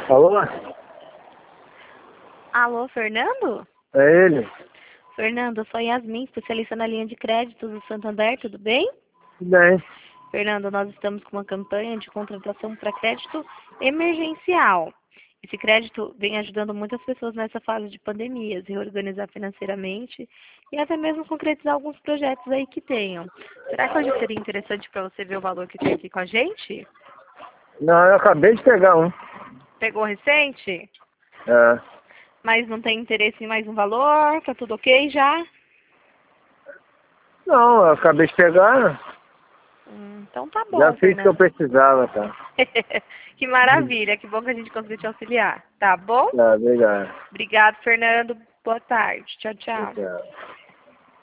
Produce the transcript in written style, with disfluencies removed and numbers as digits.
Alô? Alô, Fernando? É ele? Fernando, eu sou Yasmin, especialista na linha de crédito do Santander, tudo bem? Tudo bem. Fernando, nós estamos com uma campanha de contratação para crédito emergencial. Esse crédito vem ajudando muitas pessoas nessa fase de pandemia, a se reorganizar financeiramente e até mesmo concretizar alguns projetos aí que tenham. Será que hoje seria interessante para você ver o valor que tem aqui com a gente? Não, eu acabei de pegar um. Pegou recente? É. Mas não tem interesse em mais um valor? Tá tudo ok já? Não, eu acabei de pegar. Então tá Já bom, fiz o que eu Fernando. precisava, tá? Que maravilha, que bom que a gente conseguiu te auxiliar. Tá bom? Tá, obrigado. Obrigado, Fernando. Boa tarde. Tchau, tchau. Tchau.